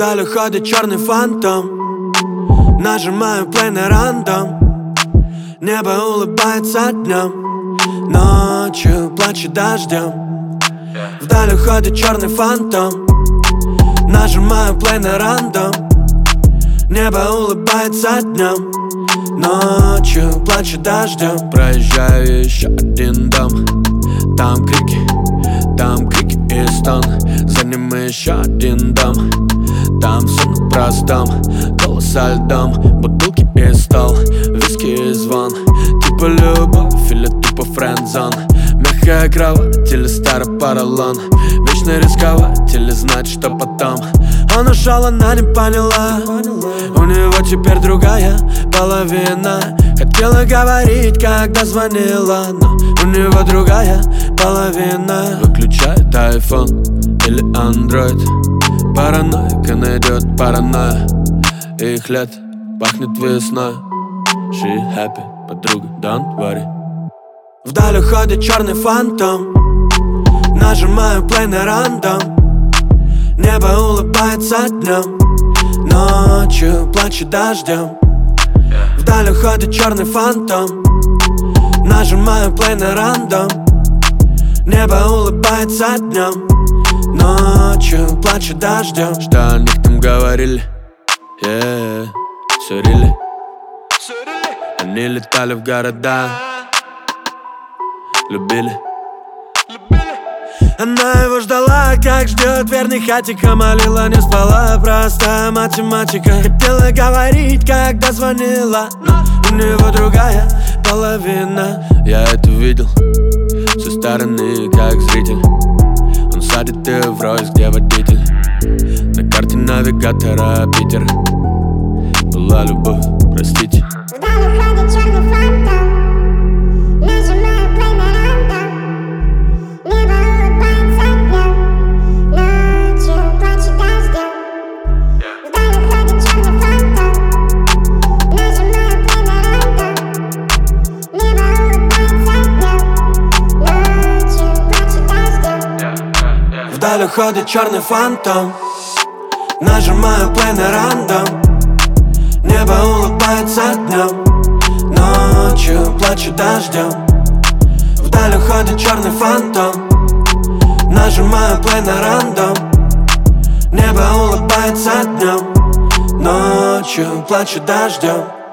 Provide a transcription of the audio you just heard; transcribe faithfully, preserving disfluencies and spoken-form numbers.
Вдаль уходит черный фантом. Нажимаю плей на рандом. Небо улыбается днем, ночью плачет дождем. Вдаль уходит черный фантом. Нажимаю плей на рандом. Небо улыбается днем, ночью плачет дождем. Проезжаю еще один дом. Там крики, там крики и стон. За ним еще один дом. Там все на простом. Голос со льдом, бутылки и стол, виски и звон. Типа любовь или тупо френдзон. Мягкая кровать или старый поролон. Вечно рисковать или знать, что потом. Он ушел, она не поняла. У него теперь другая половина. Хотела говорить, когда звонила, но у него другая половина. Выключает айфон или андроид. Параноика найдет паранойя. Их лет пахнет весной. She happy, подруга, don't worry. Вдаль уходит черный фантом. Нажимаю плей на рандом. Небо улыбается днем, ночью плачет дождем. Вдаль уходит черный фантом. Нажимаю плей на рандом. Небо улыбается днем, ночью плачет дождем. Что о них там говорили? Yeah, сурили. Они летали в города, любили. Она его ждала, как ждет верный хатика. Молила, не спала, просто математика. Хотела говорить, когда звонила, но у него другая половина. Я это видел со стороны, как зритель. Он садит ее в Ройс, где водитель. На карте навигатора Питер. Была любовь, простите. Вдаль уходит черный фантом. Нажимаю плей на рандом. Небо улыбается днем, ночью плачет дождем. Вдаль уходит черный фантом. Нажимаю плей на рандом. Небо улыбается днем, ночью плачет дождем. Вдаль уходит черный фантом. Нажимаю плей на рандом. Небо улыбается днем, ночью плачет дождем. Вдаль уходит черный фантом. Нажимаю плей на рандом. Небо улыбается днем, ночью плачет дождем.